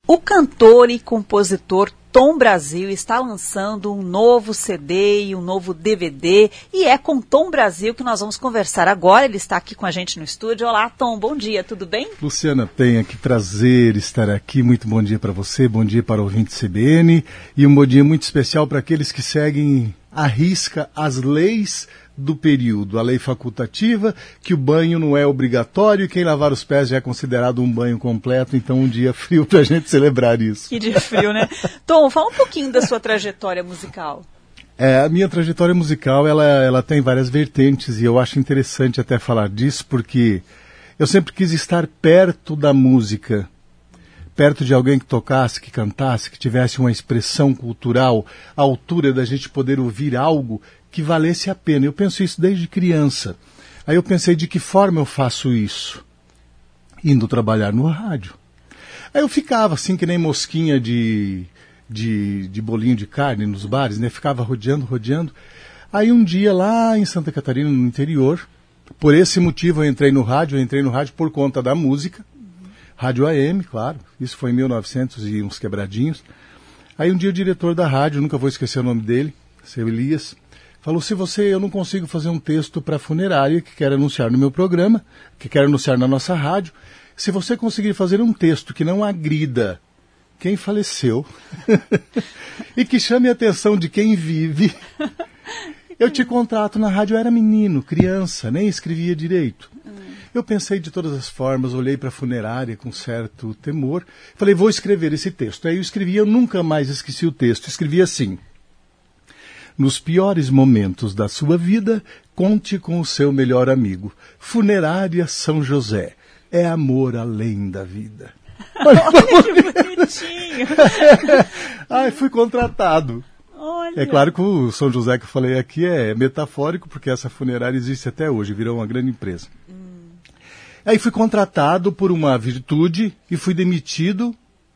O cantor e compositor Tom Brasil está lançando um novo CD e um novo DVD, e é com Tom Brasil que nós vamos conversar agora. Ele está aqui com a gente no estúdio. Olá, Tom, bom dia, tudo bem? Luciana Penha, que prazer estar aqui. Muito bom dia para você, bom dia para o ouvinte CBN e um bom dia muito especial para aqueles que seguem à risca as leis do período, a lei facultativa, que o banho não é obrigatório e quem lavar os pés já é considerado um banho completo, então um dia frio para a gente celebrar isso. Que dia frio, né? Tom, fala um pouquinho da sua trajetória musical. A minha trajetória musical, ela tem várias vertentes e eu acho interessante até falar disso porque eu sempre quis estar perto da música, perto de alguém que tocasse, que cantasse, que tivesse uma expressão cultural à altura da gente poder ouvir algo que valesse a pena. Eu penso isso desde criança. Aí eu pensei, de que forma eu faço isso? Indo trabalhar no rádio. Aí eu ficava assim, que nem mosquinha de bolinho de carne nos bares, né? Ficava rodeando. Aí um dia lá em Santa Catarina, no interior, por esse motivo eu entrei no rádio por conta da música. Rádio AM, claro. Isso foi em 1900 e uns quebradinhos. Aí um dia o diretor da rádio, nunca vou esquecer o nome dele, seu Elias, falou, eu não consigo fazer um texto para a funerária que quero anunciar no meu programa, que quero anunciar na nossa rádio. Se você conseguir fazer um texto que não agrida quem faleceu e que chame a atenção de quem vive, eu te contrato na rádio. Eu era menino, criança, nem escrevia direito. Eu pensei de todas as formas, olhei para a funerária com certo temor, falei, vou escrever esse texto. Aí eu escrevi, eu nunca mais esqueci o texto, escrevi assim: nos piores momentos da sua vida, conte com o seu melhor amigo. Funerária São José. É amor além da vida. Olha que bonitinho. Ai, fui contratado. Olha. É claro que o São José que eu falei aqui é metafórico, porque essa funerária existe até hoje, virou uma grande empresa. Aí fui contratado por uma virtude e fui demitido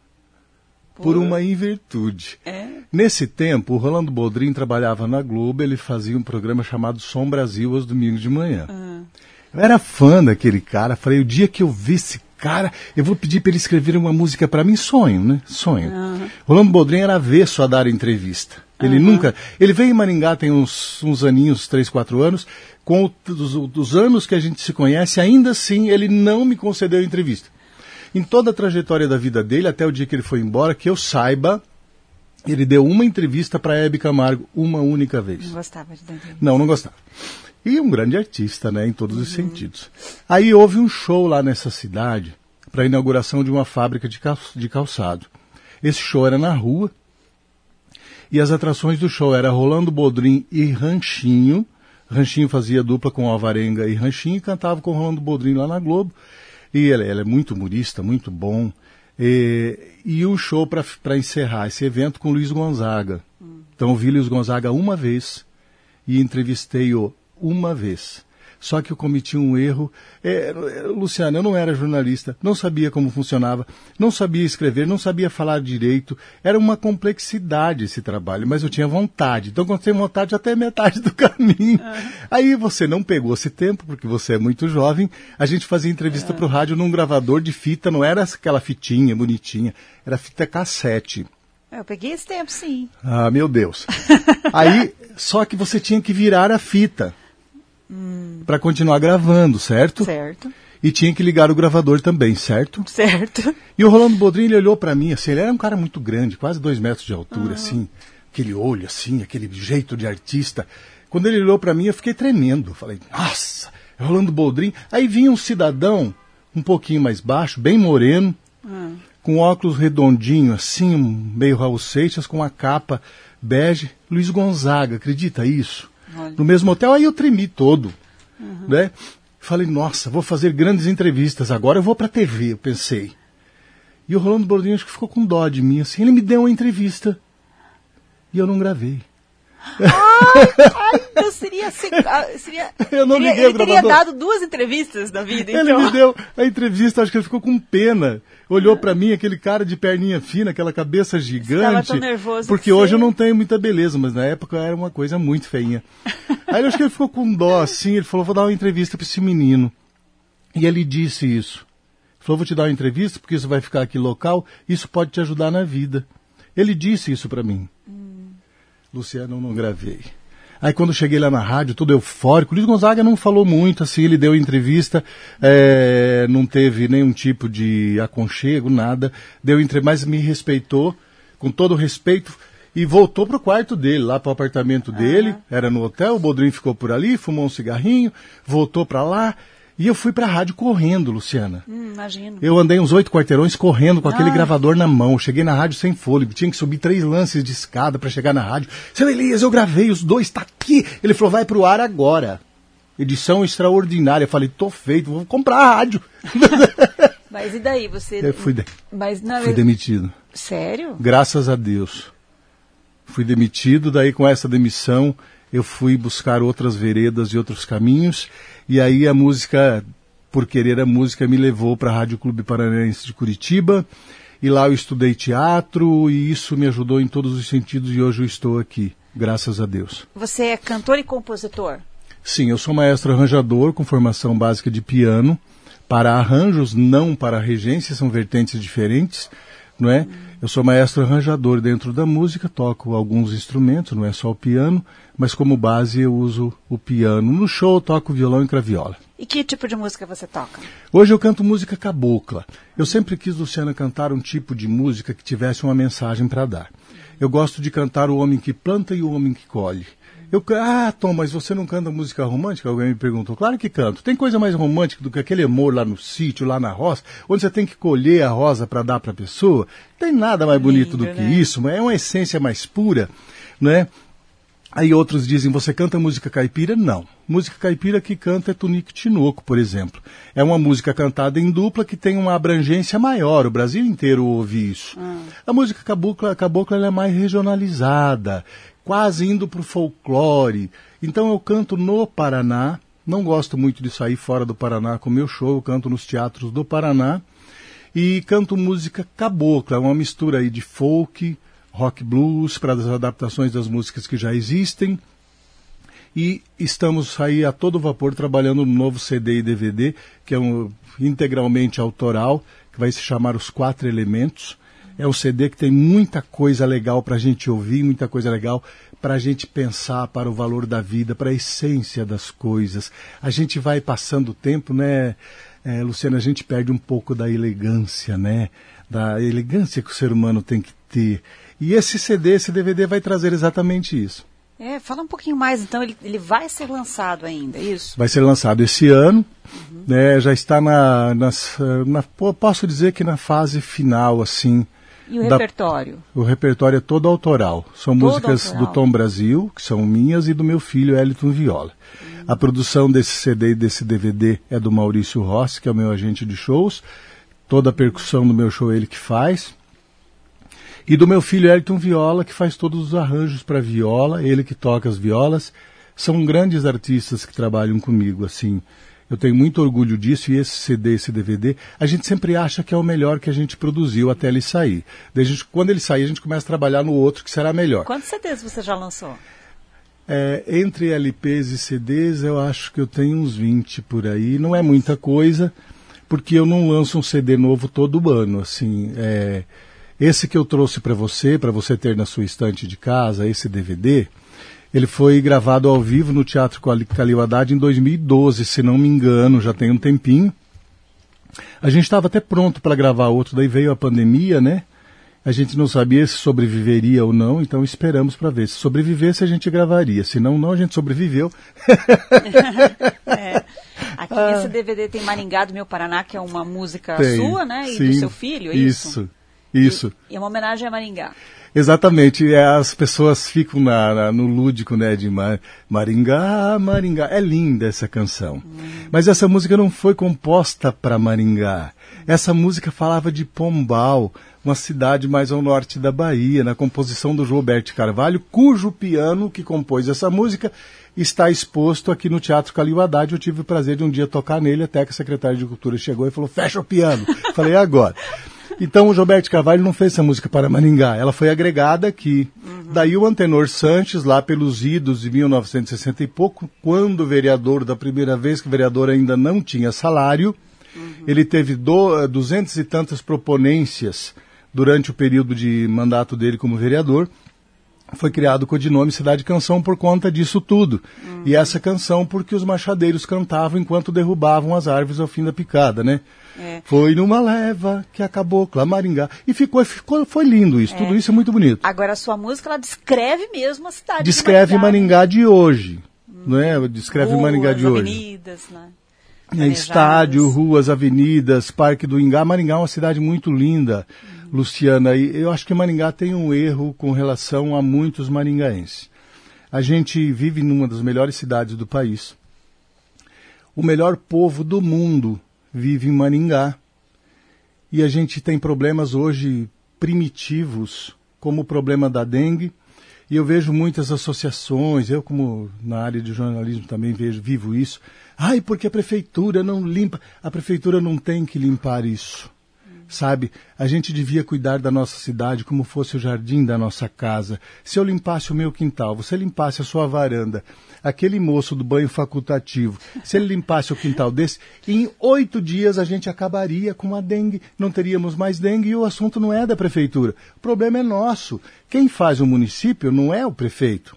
por uma invirtude. Nesse tempo, o Rolando Boldrin trabalhava na Globo, ele fazia um programa chamado Som Brasil aos domingos de manhã. Eu era fã daquele cara, falei, o dia que eu vi esse cara, eu vou pedir para ele escrever uma música para mim, sonho, né? Sonho. Rolando Boldrin era avesso a dar entrevista. Ele veio em Maringá tem uns aninhos, 3, 4 anos, com os anos que a gente se conhece, ainda assim ele não me concedeu entrevista. Em toda a trajetória da vida dele, até o dia que ele foi embora, que eu saiba, ele deu uma entrevista para a Hebe Camargo uma única vez. Não gostava de dar entrevista? Não gostava. E um grande artista, né, em todos os sentidos. Aí houve um show lá nessa cidade para a inauguração de uma fábrica de calçado. Esse show era na rua e as atrações do show eram Rolando Boldrin e Ranchinho. Ranchinho fazia dupla com Alvarenga e Ranchinho e cantava com Rolando Boldrin lá na Globo. E ele é muito humorista, muito bom. E o show para encerrar esse evento com Luiz Gonzaga. Então eu vi Luiz Gonzaga uma vez e entrevistei-o uma vez. Só que eu cometi um erro. Luciano, eu não era jornalista, não sabia como funcionava, não sabia escrever, não sabia falar direito. Era uma complexidade esse trabalho, mas eu tinha vontade. Então, quando tem vontade, até metade do caminho. Aí você não pegou esse tempo, porque você é muito jovem. A gente fazia entrevista para o rádio num gravador de fita, não era aquela fitinha bonitinha, era fita cassete. Eu peguei esse tempo, sim. Ah, meu Deus. Aí, só que você tinha que virar a fita para continuar gravando, certo? Certo. E tinha que ligar o gravador também, certo? Certo. E o Rolando Boldrin, ele olhou para mim, assim, ele era um cara muito grande, quase 2 metros de altura, assim, aquele olho, assim, aquele jeito de artista. Quando ele olhou para mim, eu fiquei tremendo. Falei, nossa, é Rolando Boldrin. Aí vinha um cidadão, um pouquinho mais baixo, bem moreno, com óculos redondinho, assim, meio Raul Seixas, com uma capa bege, Luiz Gonzaga, acredita isso? Olha. No mesmo hotel, aí eu tremi todo, né? Falei, nossa, vou fazer grandes entrevistas, agora eu vou pra TV, eu pensei. E o Rolando Boldrin acho que ficou com dó de mim, assim, ele me deu uma entrevista e eu não gravei. Então seria eu não liguei ele o teria gravador. dado 2 entrevistas da vida, então. Ele me deu a entrevista, acho que ele ficou com pena. Olhou pra mim, aquele cara de perninha fina, aquela cabeça gigante. Estava tão nervoso. Porque hoje eu não tenho muita beleza, mas na época era uma coisa muito feinha. Aí eu acho que ele ficou com dó, assim, ele falou, vou dar uma entrevista pra esse menino. E ele disse isso. Ele Gostou? Vou te dar uma entrevista, porque isso vai ficar aqui local, isso pode te ajudar na vida. Ele disse isso para mim. Luciano, eu não gravei. Aí quando cheguei lá na rádio, todo eufórico, Luiz Gonzaga não falou muito, assim, ele deu entrevista, não teve nenhum tipo de aconchego, nada, mas me respeitou, com todo respeito, e voltou pro quarto dele, lá pro apartamento dele, era no hotel, o Boldrin ficou por ali, fumou um cigarrinho, voltou para lá, e eu fui pra rádio correndo, Luciana. Imagino. Eu andei uns 8 quarteirões correndo com aquele gravador na mão. Cheguei na rádio sem fôlego. Tinha que subir 3 lances de escada para chegar na rádio. Seu Elias, eu gravei os 2, tá aqui. Ele falou, vai pro ar agora. Edição extraordinária. Eu falei, tô feito, vou comprar a rádio. Mas e daí? Você... Eu fui demitido. Sério? Graças a Deus. Fui demitido, daí com essa demissão eu fui buscar outras veredas e outros caminhos. E aí a música, por querer a música, me levou para a Rádio Clube Paranaense de Curitiba. E lá eu estudei teatro e isso me ajudou em todos os sentidos e hoje eu estou aqui, graças a Deus. Você é cantor e compositor? Sim, eu sou maestro arranjador com formação básica de piano para arranjos, não para regência, são vertentes diferentes, não é? Eu sou maestro arranjador dentro da música, toco alguns instrumentos, não é só o piano, mas como base eu uso o piano. No show eu toco violão e craviola. E que tipo de música você toca? Hoje eu canto música cabocla. Eu sempre quis, Luciana, cantar um tipo de música que tivesse uma mensagem para dar. Eu gosto de cantar o homem que planta e o homem que colhe. Tom, mas você não canta música romântica? Alguém me perguntou. Claro que canto. Tem coisa mais romântica do que aquele amor lá no sítio, lá na roça, onde você tem que colher a rosa para dar para a pessoa? Tem nada mais bonito do que isso, mas é uma essência mais pura, né? Aí outros dizem, você canta música caipira? Não. Música caipira que canta é Tunico Tinoco, por exemplo. É uma música cantada em dupla que tem uma abrangência maior, o Brasil inteiro ouve isso. A música cabocla ela é mais regionalizada, quase indo para o folclore. Então eu canto no Paraná, não gosto muito de sair fora do Paraná com o meu show, eu canto nos teatros do Paraná e canto música cabocla, uma mistura aí de folk, rock blues, para as adaptações das músicas que já existem. E estamos aí a todo vapor trabalhando no novo CD e DVD, que é integralmente autoral, que vai se chamar Os 4 Elementos. É um CD que tem muita coisa legal para a gente ouvir, muita coisa legal para a gente pensar, para o valor da vida, para a essência das coisas. A gente vai passando o tempo, né, Luciana, a gente perde um pouco da elegância, né? Da elegância que o ser humano tem que ter. E esse CD, esse DVD vai trazer exatamente isso. Fala um pouquinho mais, então, ele vai ser lançado ainda, é isso? Vai ser lançado esse ano, né, já está posso dizer que na fase final, assim. E o repertório? O repertório é todo autoral. São todo músicas autoral. Do Tom Brasil, que são minhas, e do meu filho, Eliton Viola. A produção desse CD e desse DVD é do Maurício Rossi, que é o meu agente de shows. Toda a percussão do meu show é ele que faz. E do meu filho, Eliton Viola, que faz todos os arranjos para viola, ele que toca as violas. São grandes artistas que trabalham comigo, assim. Eu tenho muito orgulho disso, e esse CD, esse DVD, a gente sempre acha que é o melhor que a gente produziu até ele sair. Quando ele sair, a gente começa a trabalhar no outro que será melhor. Quantos CDs você já lançou? Entre LPs e CDs, eu acho que eu tenho uns 20 por aí. Não é muita coisa, porque eu não lanço um CD novo todo ano, assim. Esse que eu trouxe para você ter na sua estante de casa, esse DVD, ele foi gravado ao vivo no Teatro Calil Haddad em 2012, se não me engano, já tem um tempinho. A gente estava até pronto para gravar outro, daí veio a pandemia, né? A gente não sabia se sobreviveria ou não, então esperamos para ver. Se sobrevivesse, a gente gravaria, se não, a gente sobreviveu. Aqui nesse DVD tem Maringá do Meu Paraná, que é uma música sua, né? E sim, do seu filho, é isso? Isso. E é uma homenagem a Maringá. Exatamente, as pessoas ficam no lúdico, né, de Maringá, Maringá. É linda essa canção. Mas essa música não foi composta para Maringá. Essa música falava de Pombal, uma cidade mais ao norte da Bahia, na composição do Gilberto Carvalho, cujo piano que compôs essa música está exposto aqui no Teatro Calil Haddad. Eu tive o prazer de um dia tocar nele, até que a secretária de Cultura chegou e falou, fecha o piano. Falei, agora. Então o Gilberto Carvalho não fez essa música para Maringá, ela foi agregada aqui. Daí o Antenor Sanches, lá pelos idos de 1960 e pouco, quando vereador, da primeira vez que o vereador ainda não tinha salário, Ele teve 200 e tantas proponências durante o período de mandato dele como vereador. Foi criado o codinome Cidade Canção por conta disso tudo. E essa canção porque os machadeiros cantavam enquanto derrubavam as árvores ao fim da picada, né? Foi numa leva que acabou com a Maringá. E foi lindo isso, tudo isso é muito bonito. Agora a sua música, ela descreve mesmo a cidade descreve de Maringá de hoje, não é? Descreve ruas, Maringá de hoje. Avenidas, né? Estádio, ruas, avenidas, Parque do Ingá. Maringá é uma cidade muito linda, Luciana. E eu acho que Maringá tem um erro com relação a muitos maringaenses. A gente vive numa das melhores cidades do país. O melhor povo do mundo vive em Maringá. E a gente tem problemas hoje primitivos, como o problema da dengue. E eu vejo muitas associações, eu como na área de jornalismo também vivo isso. Ai, porque a prefeitura não limpa. A prefeitura não tem que limpar isso. Sabe, a gente devia cuidar da nossa cidade como fosse o jardim da nossa casa. Se eu limpasse o meu quintal, você limpasse a sua varanda, aquele moço do banho facultativo, se ele limpasse o quintal desse, em 8 dias a gente acabaria com a dengue, não teríamos mais dengue e o assunto não é da prefeitura. O problema é nosso. Quem faz o município não é o prefeito.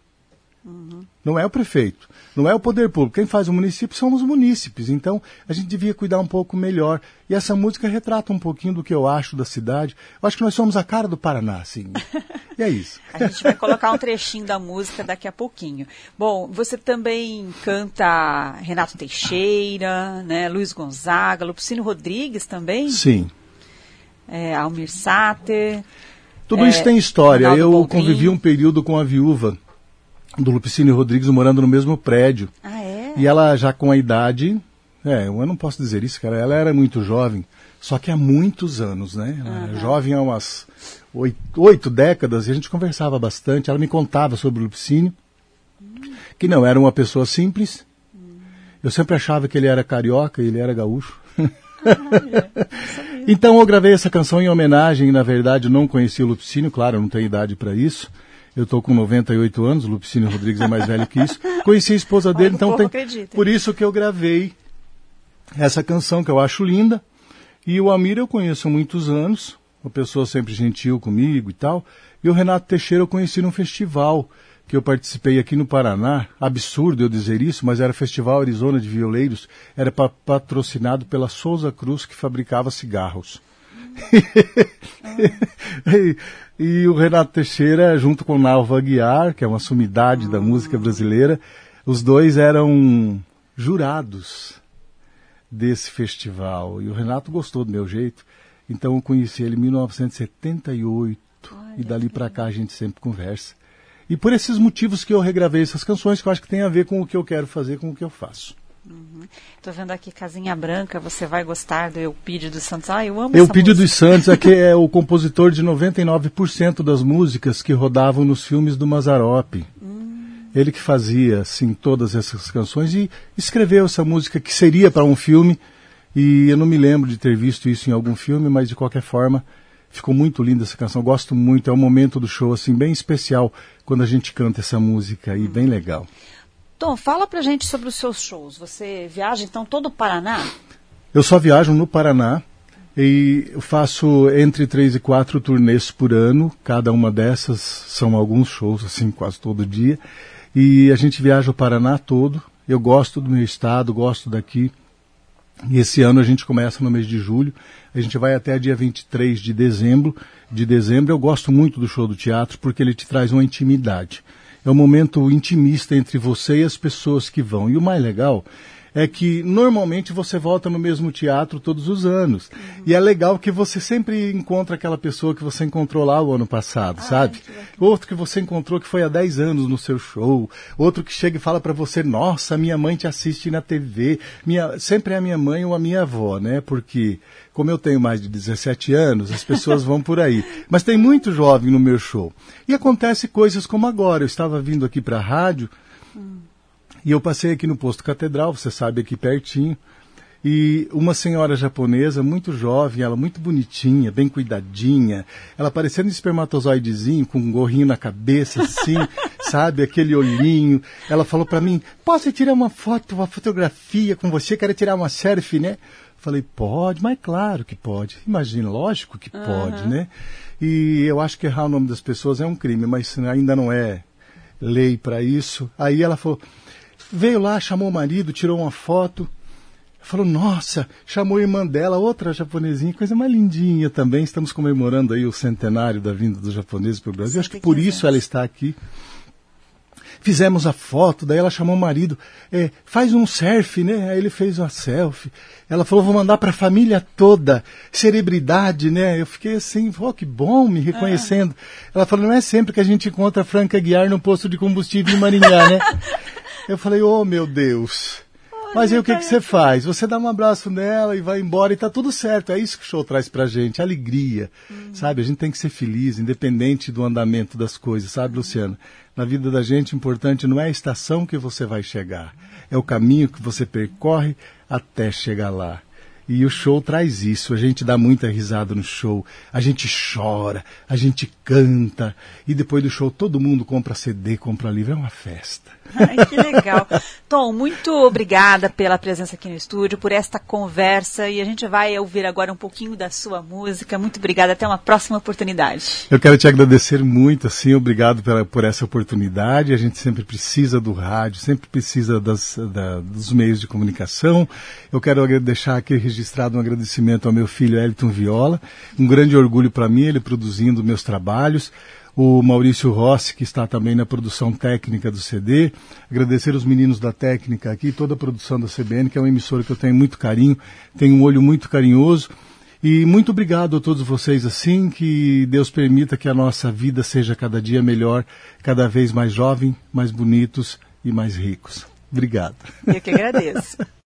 Não é o prefeito, não é o poder público. Quem faz o município são os munícipes. Então, a gente devia cuidar um pouco melhor. E essa música retrata um pouquinho do que eu acho da cidade. Eu acho que nós somos a cara do Paraná, assim. E é isso. A gente vai colocar um trechinho da música daqui a pouquinho. Bom, você também canta Renato Teixeira, né, Luiz Gonzaga, Lupicínio Rodrigues também? Sim. Almir Sater. Tudo isso tem história. Ronaldo Eu Boldrin. convivi um período com a viúva do Lupicínio Rodrigues morando no mesmo prédio. Ah, é? E ela já com a idade, eu não posso dizer isso, cara, ela era muito jovem, só que há muitos anos, né? Ela era jovem há umas 8 décadas, e a gente conversava bastante, ela me contava sobre o Lupicínio, que não era uma pessoa simples. Eu sempre achava que ele era carioca e ele era gaúcho. Então eu gravei essa canção em homenagem, na verdade eu não conheci o Lupicínio, claro, eu não tenho idade para isso. Eu estou com 98 anos, o Lupicínio Rodrigues é mais velho que isso. Conheci a esposa dele, então por isso que eu gravei essa canção que eu acho linda. E o Almir eu conheço há muitos anos, uma pessoa sempre gentil comigo e tal. E o Renato Teixeira eu conheci num festival que eu participei aqui no Paraná. Absurdo eu dizer isso, mas era o Festival Arizona de Violeiros. Era patrocinado pela Souza Cruz, que fabricava cigarros. E o Renato Teixeira, junto com o Nalva Aguiar, que é uma sumidade da música brasileira, os dois eram jurados desse festival. E o Renato gostou do meu jeito, então eu conheci ele em 1978. E dali pra cá a gente sempre conversa. E por esses motivos que eu regravei essas canções, que eu acho que tem a ver com o que eu quero fazer, com o que eu faço. Estou vendo aqui Casinha Branca, você vai gostar do Eupídio dos Santos. Eu amo essa Eupídio música. dos Santos é o compositor de 99% das músicas que rodavam nos filmes do Mazzaropi. Ele que fazia assim, todas essas canções e escreveu essa música que seria para um filme. E eu não me lembro de ter visto isso em algum filme, mas de qualquer forma ficou muito linda essa canção. Gosto muito, é um momento do show assim, bem especial quando a gente canta essa música e bem legal. Tom, fala pra gente sobre os seus shows. Você viaja então todo o Paraná? Eu só viajo no Paraná e eu faço entre 3 e 4 turnês por ano. Cada uma dessas são alguns shows, assim, quase todo dia. E a gente viaja o Paraná todo. Eu gosto do meu estado, gosto daqui. E esse ano a gente começa no mês de julho. A gente vai até dia 23 de dezembro. Eu gosto muito do show do teatro porque ele te traz uma intimidade. É um momento intimista entre você e as pessoas que vão. E o mais legal é que normalmente você volta no mesmo teatro todos os anos. E é legal que você sempre encontra aquela pessoa que você encontrou lá o ano passado, sabe? Outro que você encontrou que foi há 10 anos no seu show. Outro que chega e fala pra você, nossa, minha mãe te assiste na TV. Sempre é a minha mãe ou a minha avó, né? Porque como eu tenho mais de 17 anos, as pessoas vão por aí. Mas tem muito jovem no meu show. E acontece coisas como agora. Eu estava vindo aqui pra rádio... E eu passei aqui no Posto Catedral, você sabe, aqui pertinho, e uma senhora japonesa, muito jovem, ela muito bonitinha, bem cuidadinha, ela parecendo um espermatozoidezinho, com um gorrinho na cabeça, assim, sabe, aquele olhinho. Ela falou pra mim, posso tirar uma foto, uma fotografia com você? Quero tirar uma selfie, né? Falei, pode, mas claro que pode. Imagina, lógico que pode, né? E eu acho que errar o nome das pessoas é um crime, mas ainda não é lei para isso. Aí ela falou, veio lá, chamou o marido, tirou uma foto. Falou, nossa, chamou a irmã dela, outra japonesinha, coisa mais lindinha também. Estamos comemorando aí o centenário da vinda dos japoneses para o Brasil. Acho que por isso ela está aqui. Fizemos a foto, daí ela chamou o marido, faz um selfie, né? Aí ele fez uma selfie. Ela falou, vou mandar para a família toda, celebridade, né? Eu fiquei assim, que bom, me reconhecendo. Ela falou, não é sempre que a gente encontra a Franca Aguiar no posto de combustível em Maringá, né? Eu falei, oh meu Deus. Mas aí o que você faz? Você dá um abraço nela e vai embora e tá tudo certo. É isso que o show traz pra gente, alegria, sabe? A gente tem que ser feliz, independente do andamento das coisas, sabe, Luciana? Na vida da gente, o importante não é a estação que você vai chegar, é o caminho que você percorre até chegar lá. E o show traz isso, a gente dá muita risada no show, a gente chora, a gente canta, e depois do show todo mundo compra CD, compra livro, é uma festa. Ai, que legal. Tom, muito obrigada pela presença aqui no estúdio, por esta conversa, e a gente vai ouvir agora um pouquinho da sua música. Muito obrigada, até uma próxima oportunidade. Eu quero te agradecer muito, assim, obrigado por essa oportunidade. A gente sempre precisa do rádio, sempre precisa dos meios de comunicação. Eu quero deixar aqui registrado um agradecimento ao meu filho Elton Viola, um grande orgulho para mim, ele produzindo meus trabalhos. O Maurício Rossi, que está também na produção técnica do CD. Agradecer os meninos da técnica aqui, toda a produção da CBN, que é uma emissora que eu tenho muito carinho, tenho um olho muito carinhoso. E muito obrigado a todos vocês, assim, que Deus permita que a nossa vida seja cada dia melhor, cada vez mais jovem, mais bonitos e mais ricos. Obrigado. Eu que agradeço.